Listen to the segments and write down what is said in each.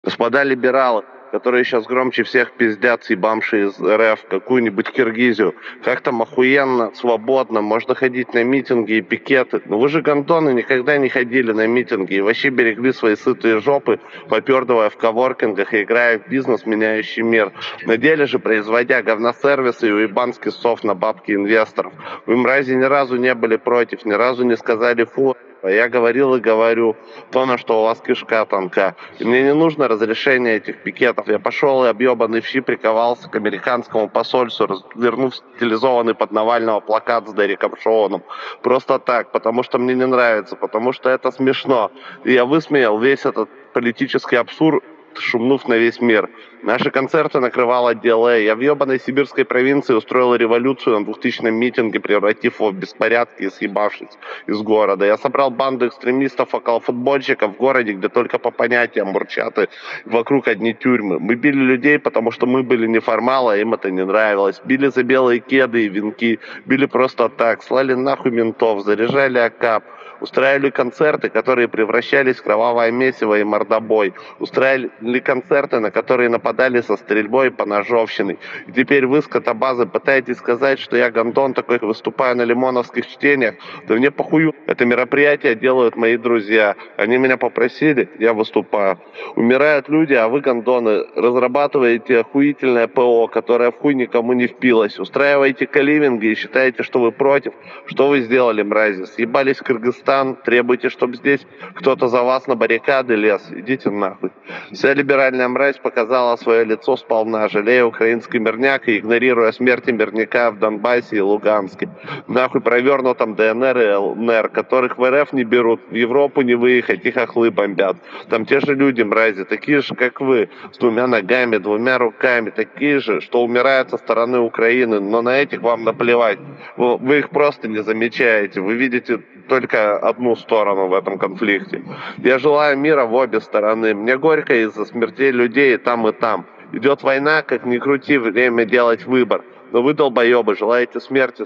Господа либералы, которые сейчас громче всех пиздят, съебамшие из РФ какую-нибудь Киргизию, как там охуенно, свободно, можно ходить на митинги и пикеты. Но вы же, гондоны, никогда не ходили на митинги и вообще берегли свои сытые жопы, попердывая в коворкингах и играя в бизнес, меняющий мир. На деле же, производя говносервисы и уебанский софт на бабки инвесторов. Вы, мрази, ни разу не были против, ни разу не сказали фу. А я говорил и говорю то, на что у вас кишка тонка. И мне не нужно разрешение этих пикетов. Я пошел и объебанный в щи приковался к американскому посольству, развернув стилизованный под Навального плакат с Дереком Шоуном. Просто так, потому что мне не нравится, потому что это смешно. И я высмеял весь этот политический абсурд, шумнув на весь мир. Наши концерты накрывал отдел А. Я в ебаной сибирской провинции устроил революцию на 2000-м митинге, превратив его в беспорядки и съебавшись из города. Я собрал банду экстремистов около футбольщиков в городе, где только по понятиям мурчат, и вокруг одни тюрьмы. Мы били людей, потому что мы были неформалы, а им это не нравилось. Били за белые кеды и венки, били просто так, слали нахуй ментов, заряжали АКАП. Устраивали концерты, которые превращались в кровавое месиво и мордобой. Устраивали концерты, на которые нападали со стрельбой и поножовщиной. И теперь вы, скотобазы, пытаетесь сказать, что я гондон такой, выступаю на лимоновских чтениях. Да мне похую. Это мероприятие делают мои друзья. Они меня попросили, я выступаю. Умирают люди, а вы, гондоны, разрабатываете охуительное ПО, которое в хуй никому не впилось. Устраиваете каливинги и считаете, что вы против. Что вы сделали, мрази? Съебались в Кыргызстан, требуете, чтобы здесь кто-то за вас на баррикады лез. Идите нахуй. Вся либеральная мразь показала свое лицо сполна, жалея украинский мирняк и игнорируя смерти мирняка в Донбассе и Луганске. Нахуй провернутом ДНР и ЛНР, которых в РФ не берут, в Европу не выехать, их хохлы бомбят. Там те же люди, мрази, такие же, как вы, с двумя ногами, двумя руками, такие же, что умирают со стороны Украины, но на этих вам наплевать. Вы их просто не замечаете, вы видите только одну сторону в этом конфликте. Я желаю мира в обе стороны. Мне горько из-за смертей людей и там, и там. Идет война, как ни крути, время делать выбор. Но вы, долбоебы, желаете смерти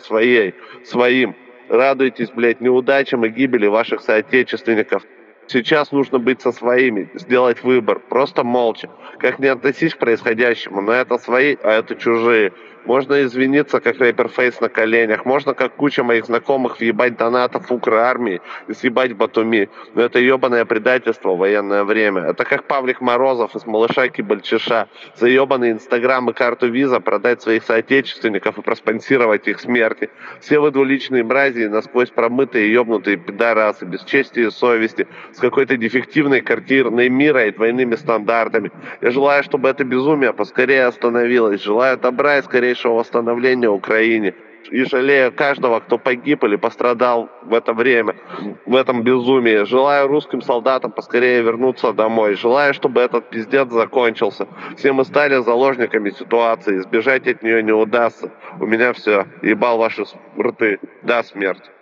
своим. Радуйтесь, блядь, неудачам и гибели ваших соотечественников. Сейчас нужно быть со своими, сделать выбор, просто молча. Как не относись к происходящему, но это свои, а это чужие. Можно извиниться, как рэпер Фейс на коленях, можно, как куча моих знакомых, въебать донатов Укрармии и съебать Батуми. Но это ебаное предательство в военное время. Это как Павлик Морозов из «Малыша Кибальчиша» за ебаный Инстаграм и карту Виза продать своих соотечественников и проспонсировать их смерти. Все вы двуличные мрази, насквозь промытые ебнутые пидорасы, без чести и совести, с какой-то дефективной картиной мира и двойными стандартами. Я желаю, чтобы это безумие поскорее остановилось. Желаю добра и скорейшего восстановления Украине. И жалею каждого, кто погиб или пострадал в это время, в этом безумии. Желаю русским солдатам поскорее вернуться домой. Желаю, чтобы этот пиздец закончился. Все мы стали заложниками ситуации. Избежать от нее не удастся. У меня все. Ебал ваши рты. Да, смерть.